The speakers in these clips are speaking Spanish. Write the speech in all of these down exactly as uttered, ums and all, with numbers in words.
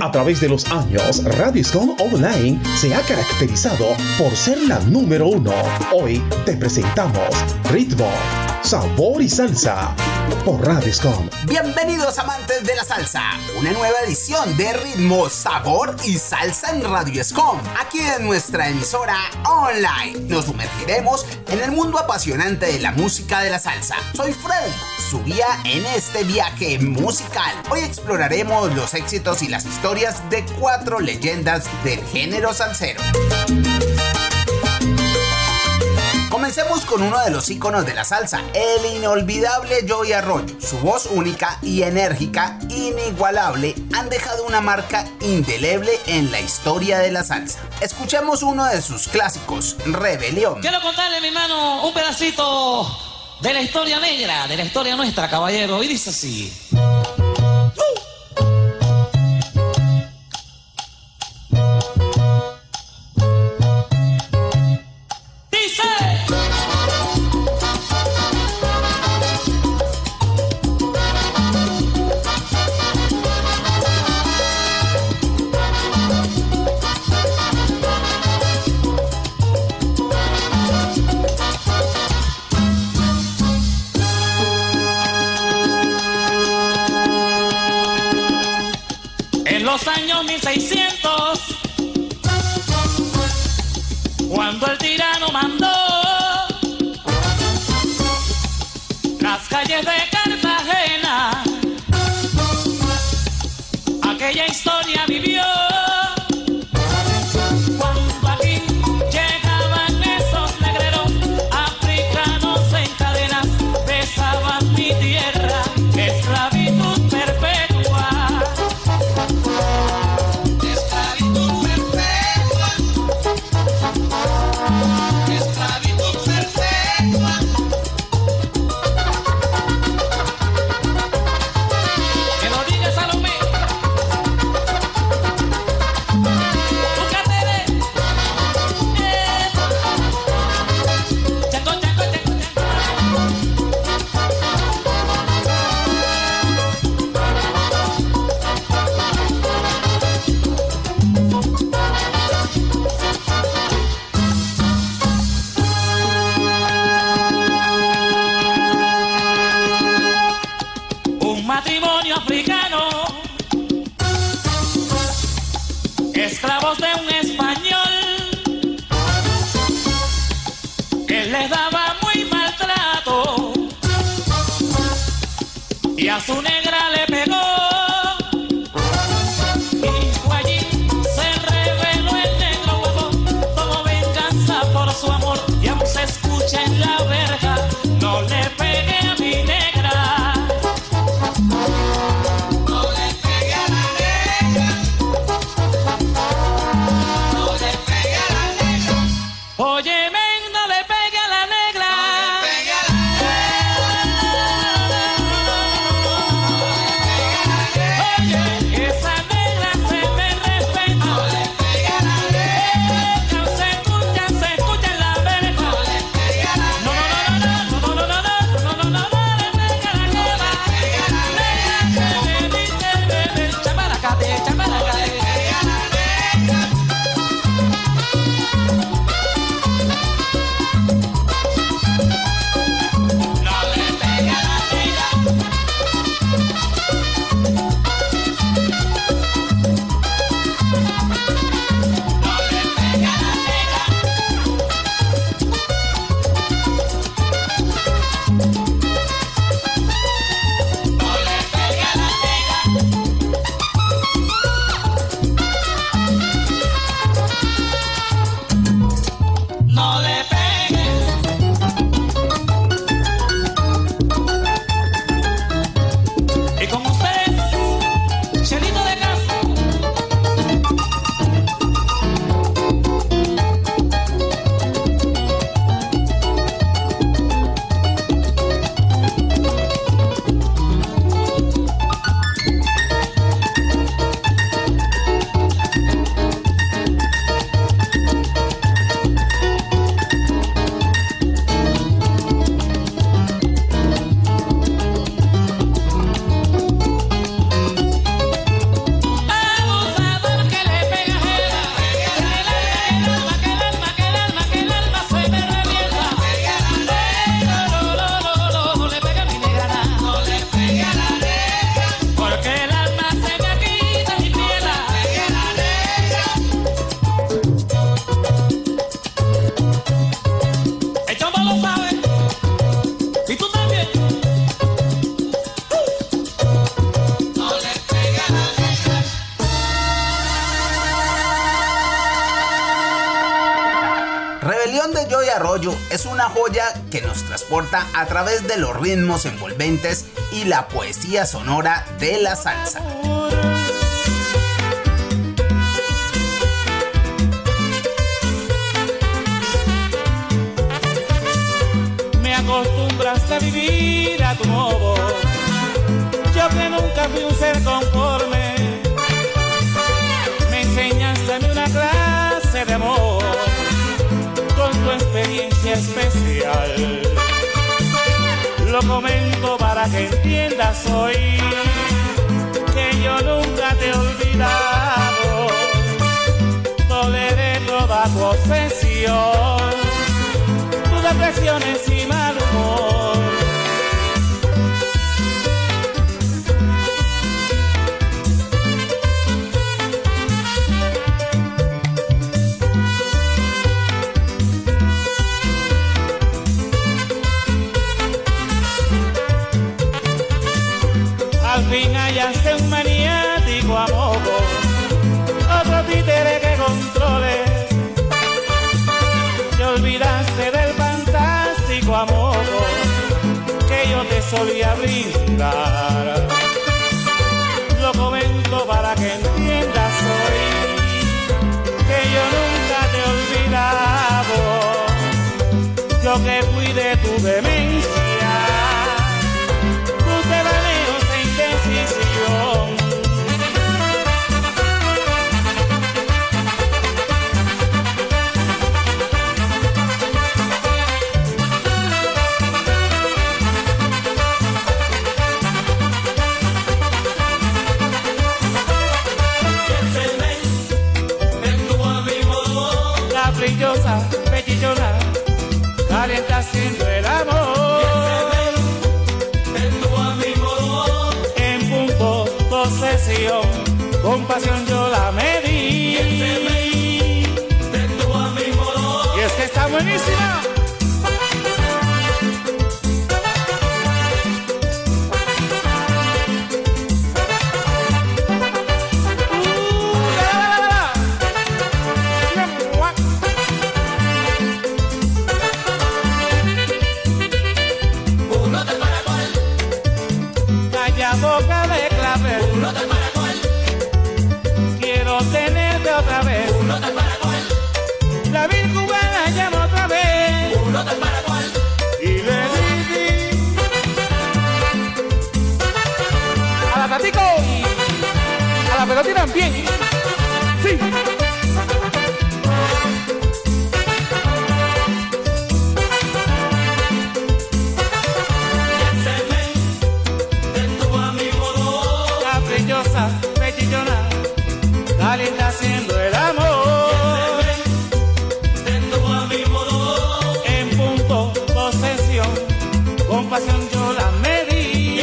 A través de los años, Radio Escom Online se ha caracterizado por ser la número uno. Hoy te presentamos Ritmo, Sabor y Salsa por Radio Escom. Bienvenidos amantes de la salsa, una nueva edición de Ritmo, Sabor y Salsa en Radio Escom, aquí en nuestra emisora online. Nos sumergiremos en el mundo apasionante de la música de la salsa. Soy Freddy, su guía en este viaje musical. Hoy exploraremos los éxitos y las historias de cuatro leyendas del género salsero. Comencemos con uno de los íconos de la salsa, el inolvidable Joey Arroyo. Su voz única y enérgica, inigualable, han dejado una marca indeleble en la historia de la salsa. Escuchemos uno de sus clásicos, Rebelión. Quiero contarle, mi hermano, un pedacito de la historia negra, de la historia nuestra, caballero, y dice así. Los años mil seiscientos, cuando el tirano mandó las calles de Cartagena, aquella historia vivió. Cuando aquí llegaban esos negreros africanos en cadenas, besaban mi tierra, esclavitud perpetua. criollo es una joya que nos transporta a través de los ritmos envolventes y la poesía sonora de la salsa. Me acostumbraste a vivir a tu modo, yo que nunca fui un ser conforme. Me enseñaste a mí una clase de amor con tu experiencia especial. Lo comento para que entiendas hoy que yo nunca te he olvidado. Toleré toda tu obsesión, tus depresiones y mal humor. Al fin hallaste un maniático amor, otro títere que controles. Te olvidaste del fantástico amor que yo te solía brindar. Lo comento para que entiendas hoy que yo nunca te he olvidado. Yo que fui de tu demencia, tus devaneos e indecisión. Caprichosa, pechillona, calienta haciendo el amor. En punto, posesión, con pasión yo la medí. Y es que está buenísima. Boca de clavel, uno del Paraguay. Quiero tenerte otra vez, uno del Paraguay. La vil cubana llama otra vez, uno del Paraguay. Y le dije a la Tatico, a la pelotina bien, sí. Pechillona, calienta haciendo el amor. En punto, posesión, con pasión yo la medí.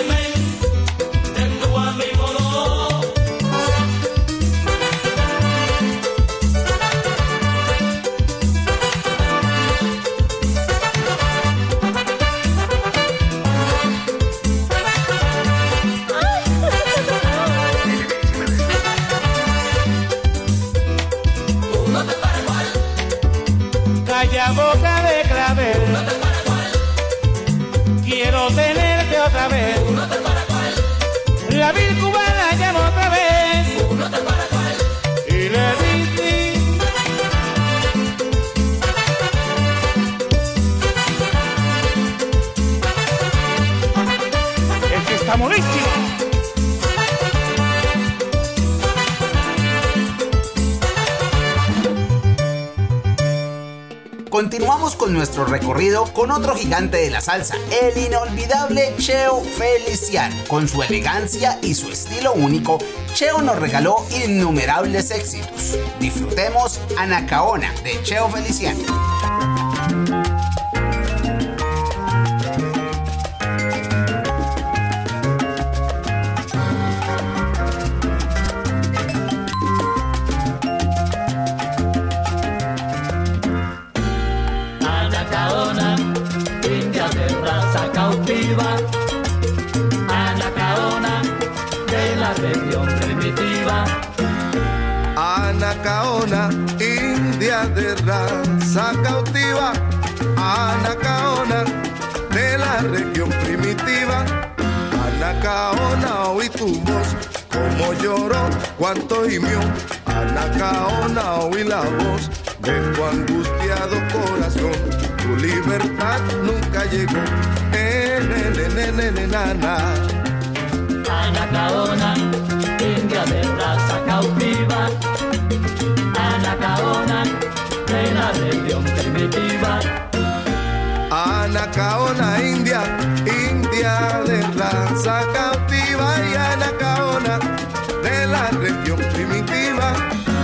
Calla boca de clavel, quiero tenerte otra vez. La vil cubana llama otra vez, y le dije es que está buenísimo. Continuamos con nuestro recorrido con otro gigante de la salsa, el inolvidable Cheo Feliciano. Con su elegancia y su estilo único, Cheo nos regaló innumerables éxitos. Disfrutemos Anacaona de Cheo Feliciano. Anacaona de la región primitiva. Anacaona, india de raza cautiva, Anacaona de la región primitiva. Anacaona, oí tu voz, como lloró, cuánto gimió. Anacaona, oí la voz de tu angustiado corazón. Tu libertad nunca llegó. Eh, ne, ne, ne, ne, nana. Anacaona, india de raza cautiva. Anacaona, de la región primitiva. Anacaona, india, india de raza cautiva. Y Anacaona, de la región primitiva.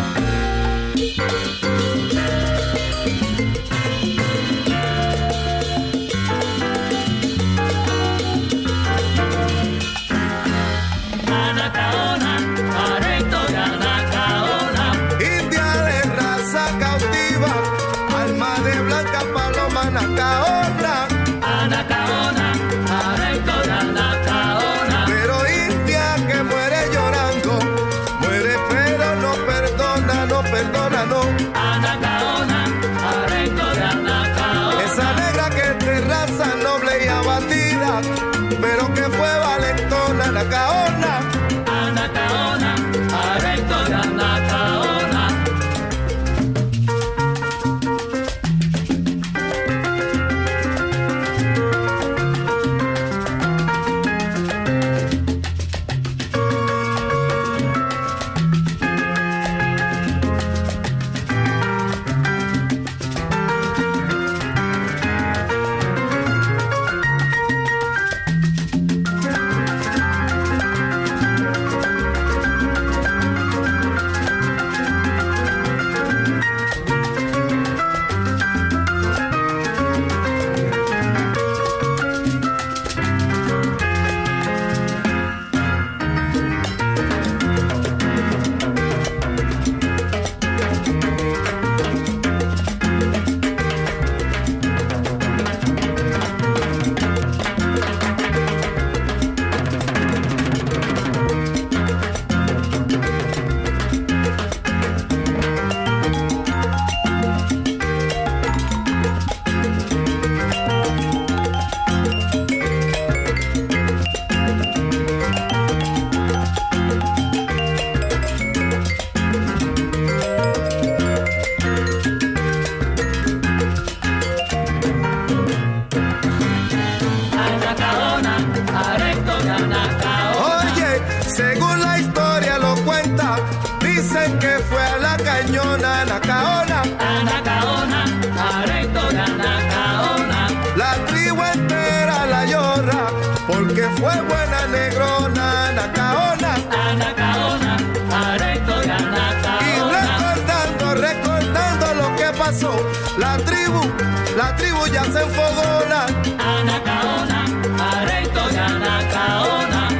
Anacaona, areito de Anacaona. India de raza cautiva, alma de blanca paloma. Anacaona, Anacaona, areito de Anacaona. pero india que muere llorando, muere pero no perdona, no perdona, no. Anacaona, areito de Anacaona. Esa negra que es de raza noble y abatida, pero que fue valentona. Anacaona, Anacaona, areito de Anacaona. oye, según la historia lo cuenta, dicen que fue a la cañona. Anacaona, Anacaona, areito de Anacaona. la tribu entera la llora, porque fue buena negrona. Anacaona, Anacaona, areito de y Anacaona. recordando, recordando lo que pasó, la tribu, la tribu ya se enfogona. Anacaona, areito de Anacaona.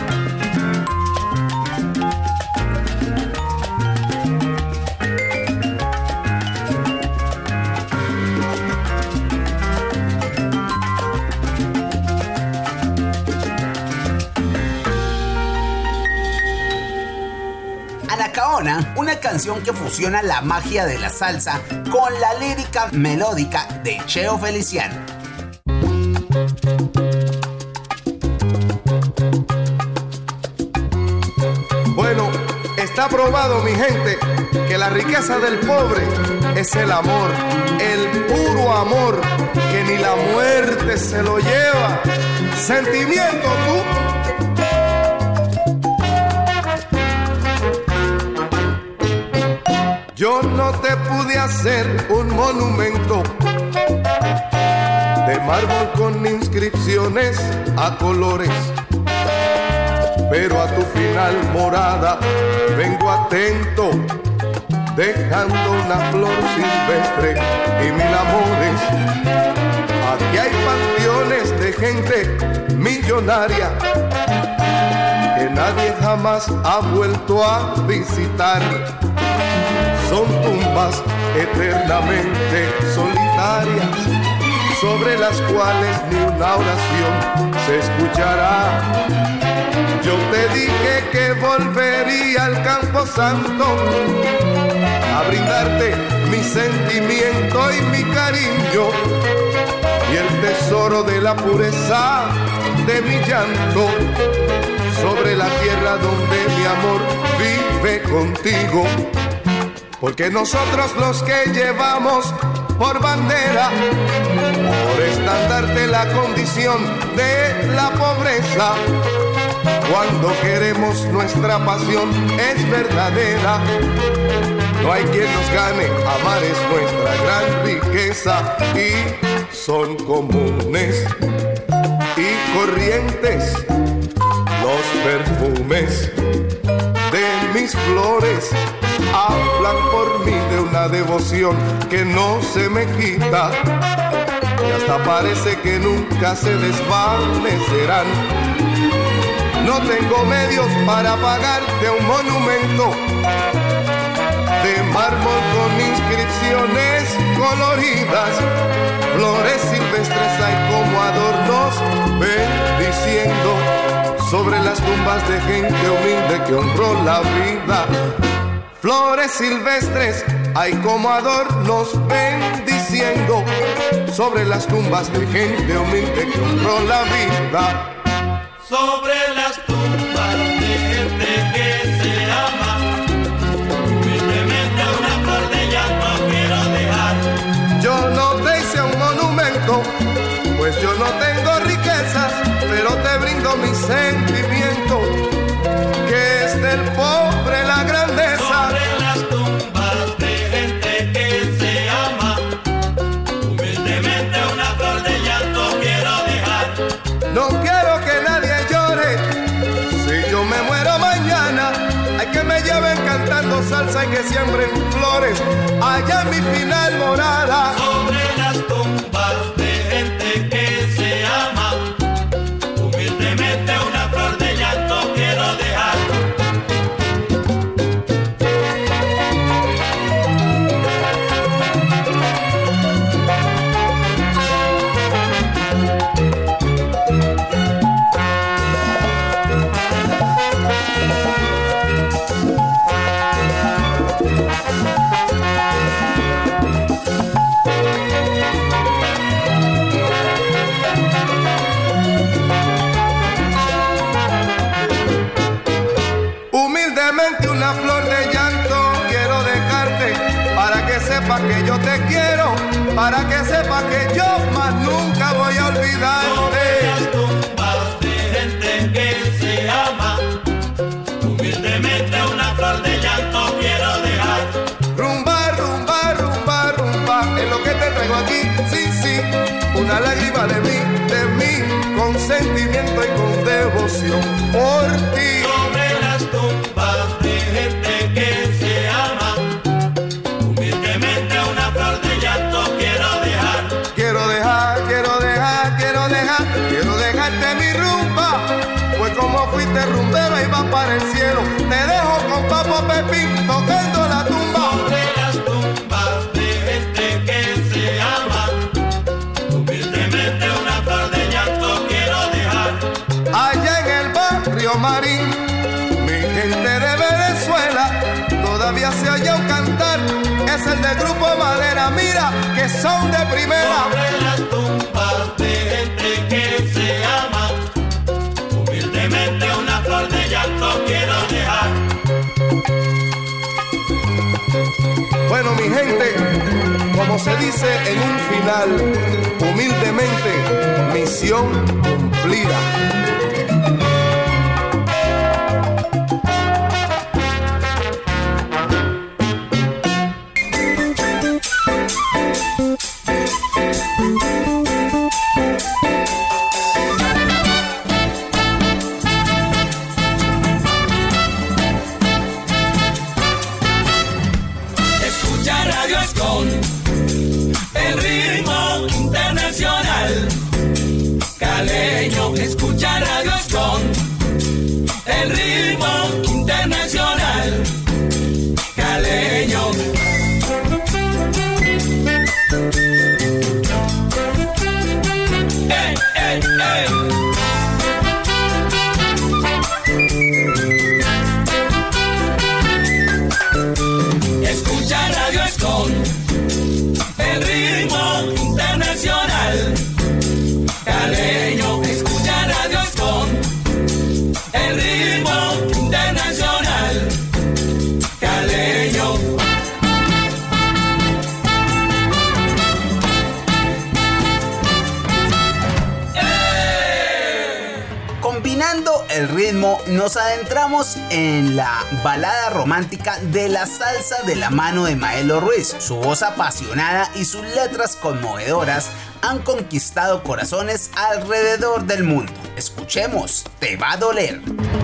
Anacaona, una canción que fusiona la magia de la salsa con la lírica melódica de Cheo Feliciano. Bueno, está probado, mi gente, que la riqueza del pobre es el amor, el puro amor, que ni la muerte se lo lleva. Sentimiento, tú. Yo no te pude hacer un monumento de mármol con inscripciones a colores, pero a tu final morada vengo atento, dejando una flor silvestre y mil amores. Aquí hay panteones de gente millonaria que nadie jamás ha vuelto a visitar. Son tumbas eternamente solitarias, sobre las cuales ni una oración se escuchará. Yo te dije que volvería al Campo Santo a brindarte mi sentimiento y mi cariño, tesoro de la pureza de mi llanto, sobre la tierra donde mi amor vive contigo. Porque nosotros los que llevamos por bandera, por estandarte la condición de la pobreza, cuando queremos nuestra pasión es verdadera. No hay quien nos gane, amar es nuestra gran riqueza. Y son comunes y corrientes los perfumes de mis flores. Hablan por mí de una devoción que no se me quita, y hasta parece que nunca se desvanecerán. No tengo medios para pagarte un monumento de mármol con inscripciones coloridas, flores silvestres hay como adornos bendiciendo sobre las tumbas de gente humilde que honró la vida. Flores silvestres hay como adornos bendiciendo sobre las tumbas de gente humilde que honró la vida. Sobre las tumbas de gente que se ama, humildemente una flor de llanto quiero dejar. Yo no te hice un monumento, pues yo no tengo riquezas, pero te brindo mi sentimiento, que es del pobre la grandeza. Sobre las tumbas de gente que se ama, humildemente una flor de llanto quiero dejar. No quiero que nadie llore, si yo me muero mañana, hay que me lleven cantando salsa y que siembren flores allá en mi final morada. Sobre las tumbas de gente que se ama, humildemente una flor de llanto quiero dejar. Humildemente una flor de llanto quiero dejarte, para que sepa que yo te quiero, para que sepa que yo más nunca voy a olvidarte. Sobre las tumbas de gente que se ama, humildemente una flor de llanto quiero dejar. Rumba, rumba, rumba, rumba, es lo que te traigo aquí, sí, sí, una lágrima de mí, de mí, con sentimiento y con devoción por ti. Sobre las tumbas de gente que se ama, humildemente una flor de llanto quiero dejar. Quiero dejar, quiero dejar, quiero dejar, quiero dejarte mi rumba, pues como fuiste rumbero y vas para el cielo, te dejo con Papo Pepín tocando la tumba. Sobre las tumbas de gente que se ama, humildemente una flor de llanto quiero dejar. Allá en el barrio Marín, mi gente de Venezuela, todavía se oye un cantar, es el del grupo Madera, mira que son de primera. Sobre las tumbas de gente que se ama, humildemente una flor de llanto quiero dejar. Bueno, mi gente, como se dice en un final, humildemente, misión cumplida. Escucha Radio último, nos adentramos en la balada romántica de la salsa de la mano de Maelo Ruiz. Su voz apasionada y sus letras conmovedoras han conquistado corazones alrededor del mundo. Escuchemos Te va a doler.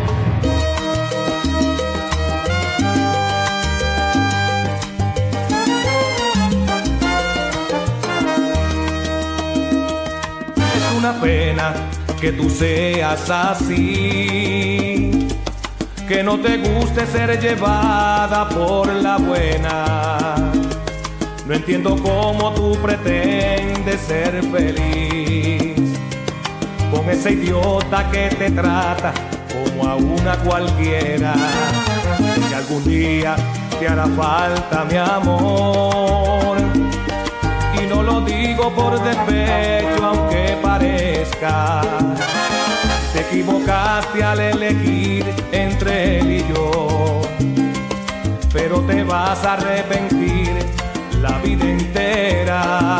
Es una pena que tú seas así, que no te guste ser llevada por la buena. No entiendo cómo tú pretendes ser feliz con ese idiota que te trata como a una cualquiera. Que algún día te hará falta mi amor, y no lo digo por despecho aunque parezca. Te equivocaste al elegir entre él y yo, pero te vas a arrepentir la vida entera.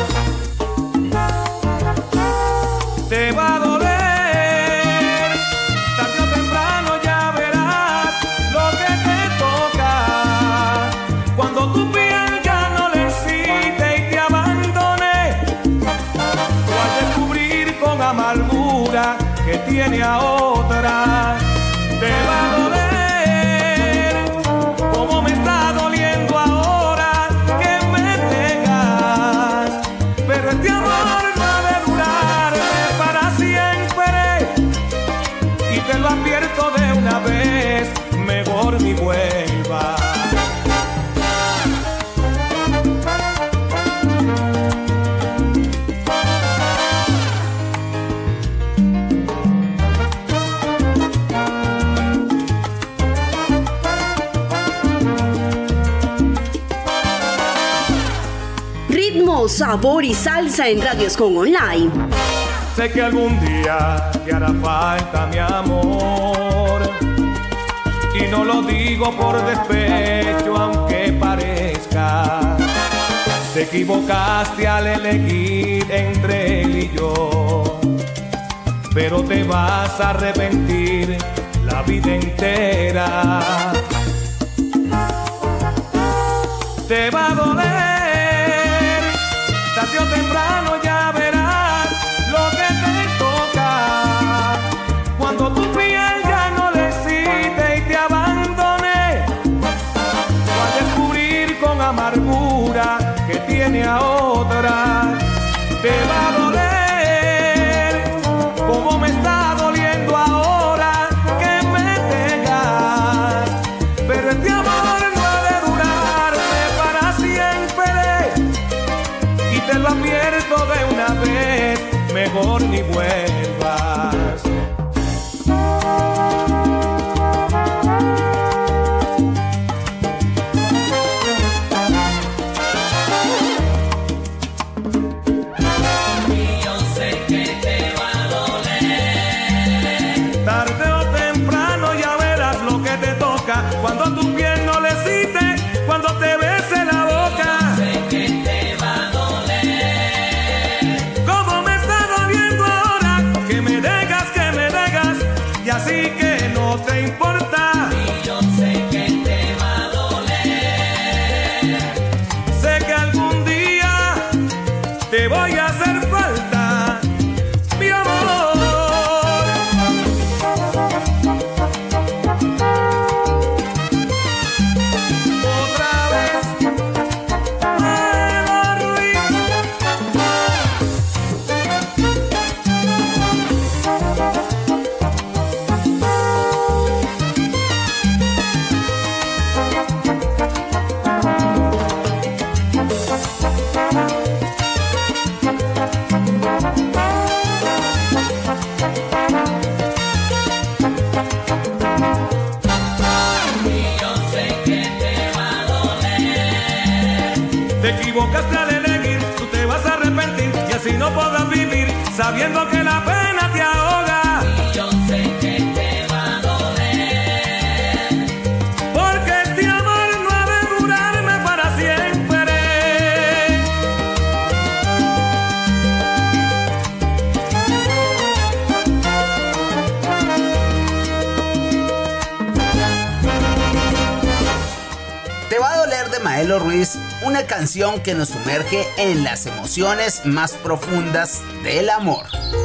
Te va a doler, tarde o temprano ya verás lo que te toca. Cuando tu piel ya no le excite y te abandone, tú al descubrir con amargura que tiene a otra. Te va a doler como me está doliendo ahora que me dejas, pero este amor no ha de durarme para siempre, y te lo advierto de una vez, mejor ni vuelvas. Ritmo, sabor y salsa en Radio Escon Online. Sé que algún día te hará falta mi amor, y no lo digo por despecho aunque parezca. Te equivocaste al elegir entre él y yo, pero te vas a arrepentir la vida entera. Te va a doler, tarde o temprano ya verás lo que te toca. Cuando tu piel ya no le excite y te abandone, vas a descubrir con amargura que tiene a otra. Te va a doler como me está doliendo ahora que me dejas, pero este amor no ha de durarme para siempre, y te lo advierto de una vez, mejor ni vuelvas. Cuando tu piel no le excite, cuando te bese la boca, sé que te va a doler. Como me está doliendo ahora, que me dejas, que me dejas, y así que no te importa. Y yo sé que te va a doler. Sé que algún día te voy a hacer falta, mi amor. Te equivocaste al elegir, tú te vas a arrepentir, y así no podrás vivir sabiendo que la pena te ahoga. Y yo sé que te va a doler, porque este amor no ha de durarme para siempre. Maelo Ruiz, una canción que nos sumerge en las emociones más profundas del amor.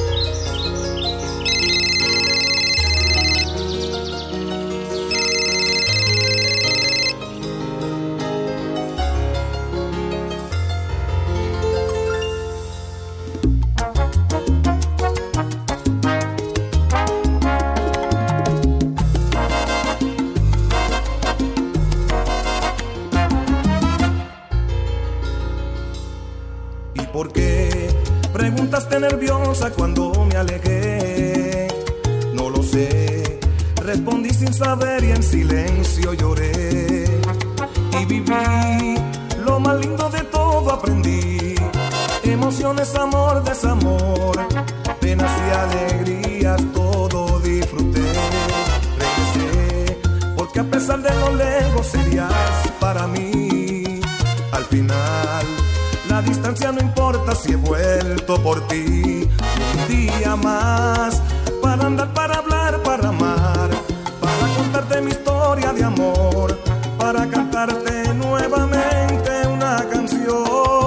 Nerviosa cuando me alejé, no lo sé, respondí sin saber y en silencio lloré, y viví lo más lindo de todo, aprendí emociones, amor, desamor, penas y alegrías, todo disfruté, regresé, porque a pesar de lo lejos serías para mí, al final la distancia no importa si he vuelto por ti. Un día más para andar, para hablar, para amar, para contarte mi historia de amor, para cantarte nuevamente una canción.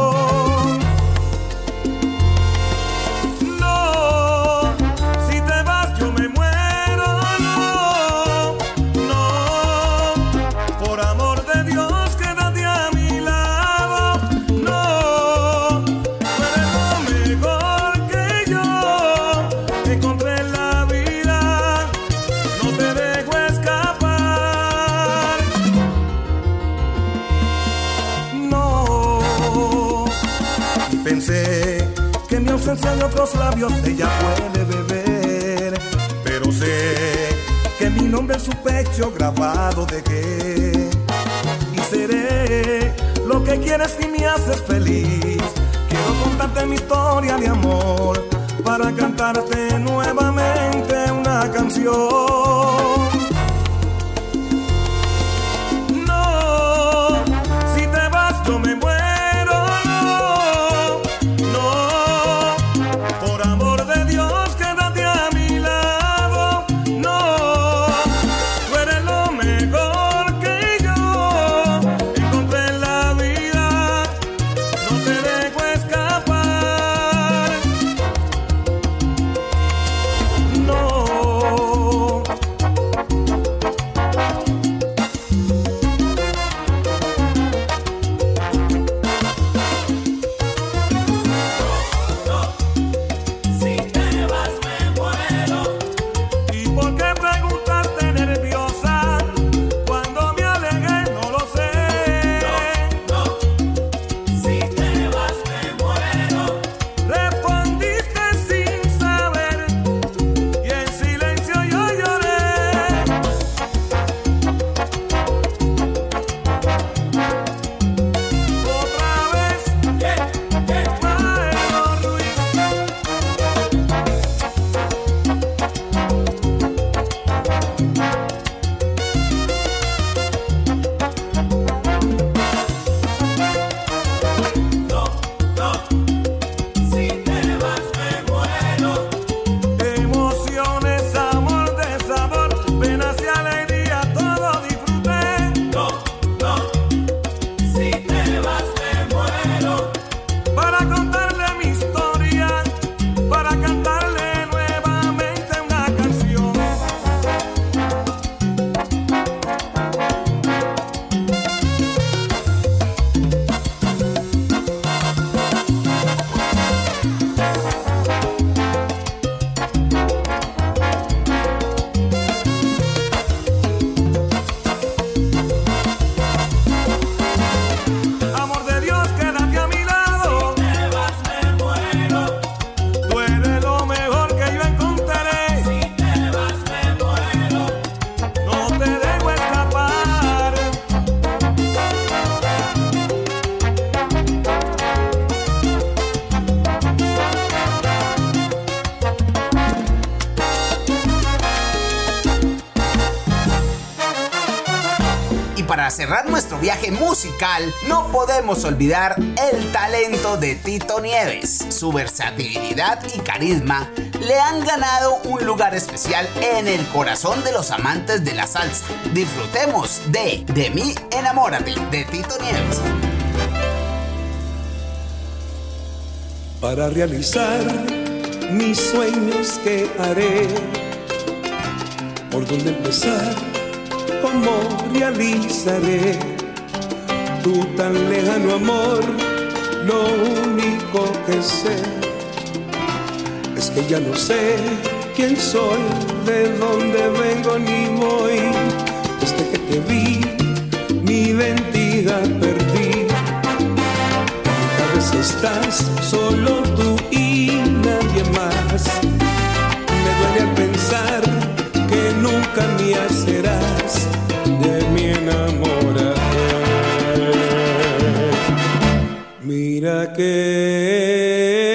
No, si te vas yo me muero, no, no, por amor de Dios quédate a mi lado, no. Pensé que mi ausencia de otros labios ella puede beber, pero sé que mi nombre en su pecho grabado dejé, y seré lo que quieres si me haces feliz. Quiero contarte mi historia de amor para cantarte nuevamente una canción. No, si te vas yo me muero. Y para cerrar nuestro viaje musical, no podemos olvidar el talento de Tito Nieves. Su versatilidad y carisma le han ganado un lugar especial en el corazón de los amantes de la salsa. Disfrutemos de De mí enamórate, de Tito Nieves. Para realizar mis sueños, ¿qué haré? ¿Por dónde empezar? ¿Cómo realizaré tu tan lejano amor? Lo único que sé es que ya no sé quién soy, de dónde vengo ni voy. Desde que te vi, mi identidad perdí. A veces estás solo tú y nadie más. Me duele al pensar que nunca mía serás. De mi enamorada. Mira que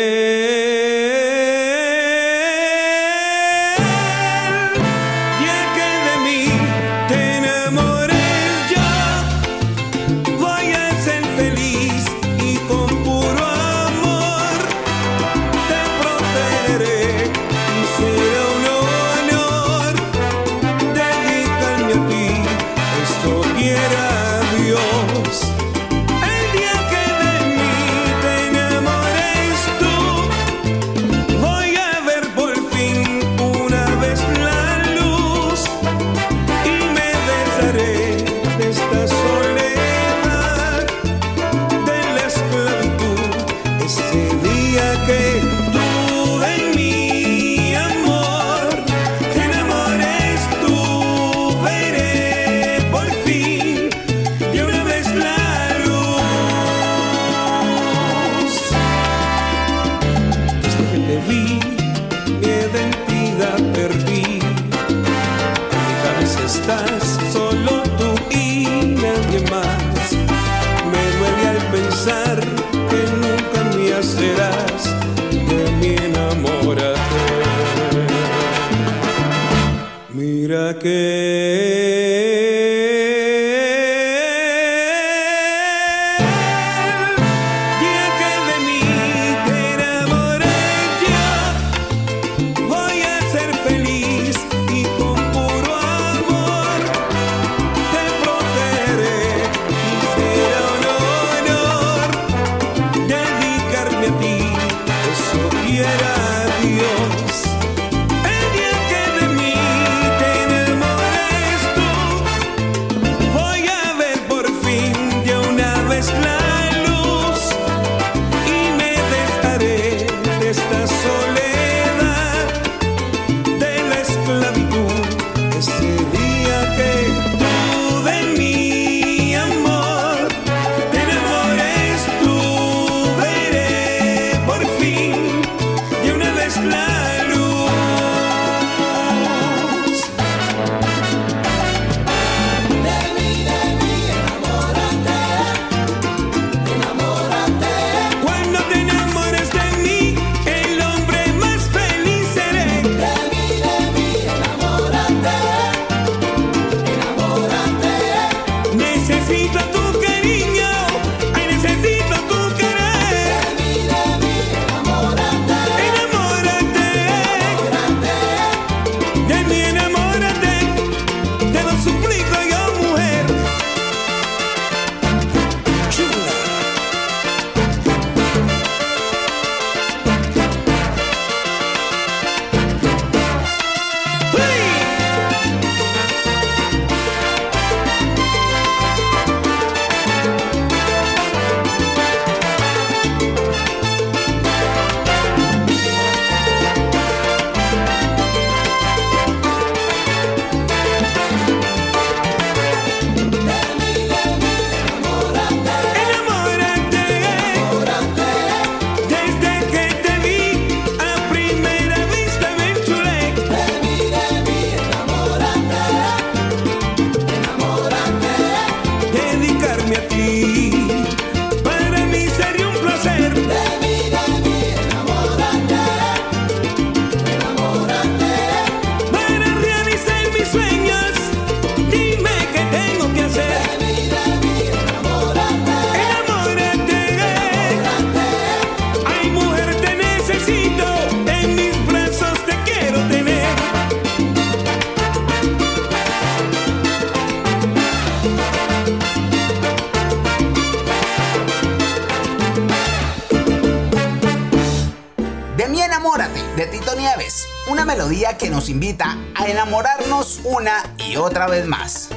Nieves, una melodía que nos invita a enamorarnos una y otra vez más.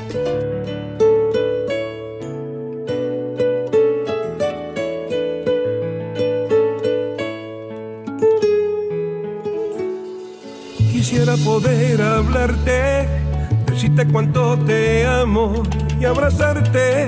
Quisiera poder hablarte, decirte cuánto te amo y abrazarte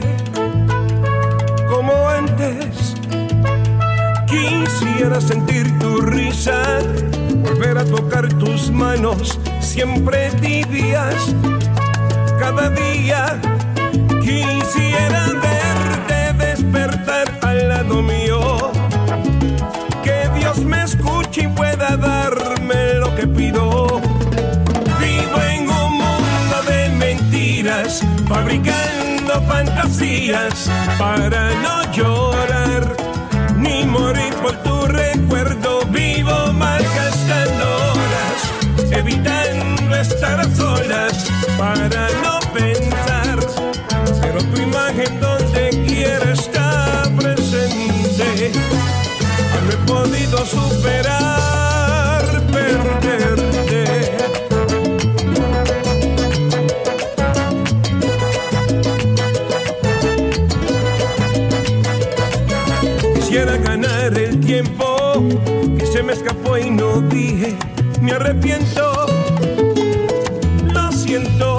como antes. Quisiera sentir tu risa, volver a tocar tus manos, siempre tibias, cada día. Quisiera verte despertar al lado mío, que Dios me escuche y pueda darme lo que pido. Vivo en un mundo de mentiras, fabricando fantasías para no llorar ni morir por tu recuerdo. Vivo malgastando horas, evitando estar a solas para no pensar, pero tu imagen donde quiera está presente. No he podido superar perderte. Quisiera ganar el tiempo que se me escapó y no dije. Me arrepiento, lo siento.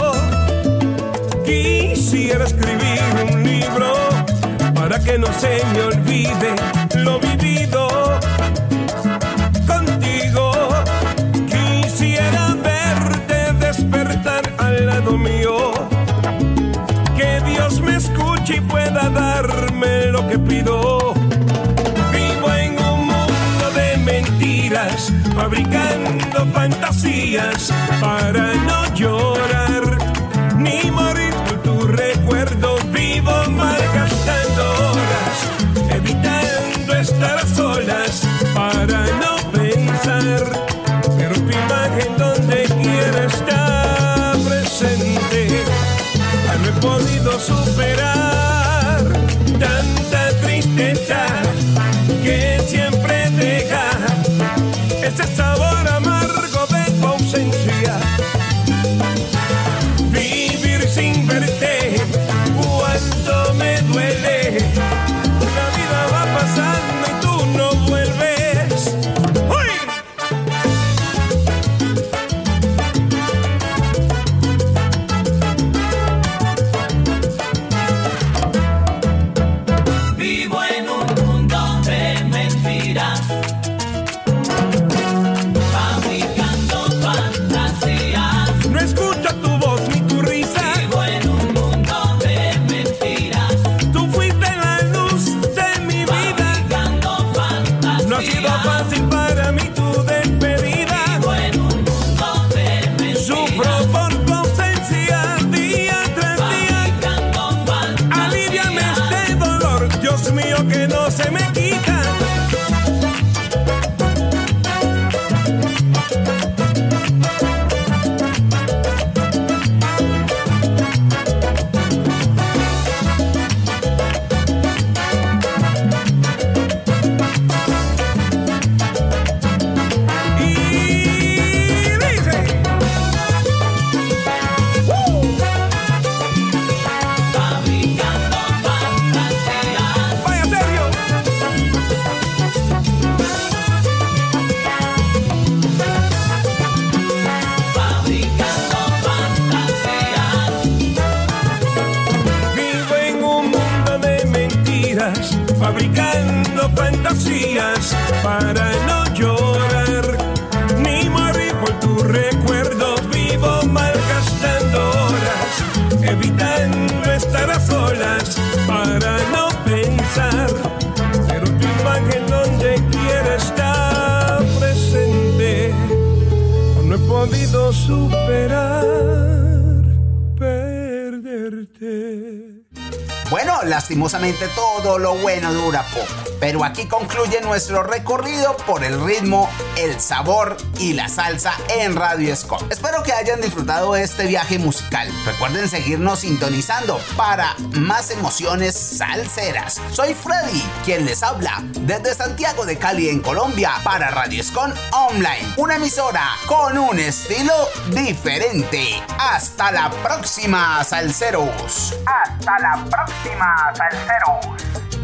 Quisiera escribir un libro para que no se me olvide lo vivido contigo. Quisiera verte despertar al lado mío, que Dios me escuche y pueda darme lo que pido. Vivo en un mundo de mentiras, fabricando fantasías para no llorar ni morir por tu recuerdo. Vivo malgastando horas, evitando estar a solas para no pensar, pero tu imagen donde quiera está presente. No he podido superar tanta tristeza que siempre deja ese sabor amargo de tu ausencia. Vivir sin verte, cuánto me duele. La vida va pasando y tú no vuelves. ¡Uy! Vivo en un mundo de mentiras, fabricando fantasías. No escucho tu voz ni tu risa. Vivo en un mundo de mentiras, Tú fuiste la luz de mi vida. fabricando fantasías. No ha sido fácil para mí tu despedida. Vivo en un mundo de mentiras, Sufro por tu ausencia día tras día. fabricando fantasías. Aliviame este dolor, Dios mío, que no se me quita. Y dice, Fabricando fantasías. vaya serio. Fabricando fantasías. Vivo en un mundo de mentiras, fabricando fantasías para no llorar ni morir por tu recuerdo. Vivo malgastando horas, evitando estar a solas para no pensar, pero tu imagen donde quiera está presente. No he podido superar perderte. Bueno, lastimosamente todo lo bueno dura poco, pero aquí concluye nuestro recorrido por el ritmo, el sabor y la salsa en Radio Escom. Espero que hayan disfrutado este viaje musical. Recuerden seguirnos sintonizando para más emociones salseras. Soy Freddy, quien les habla desde Santiago de Cali en Colombia para Radio Escom Online, una emisora con un estilo diferente. Hasta la próxima, salseros. Hasta la próxima, salseros.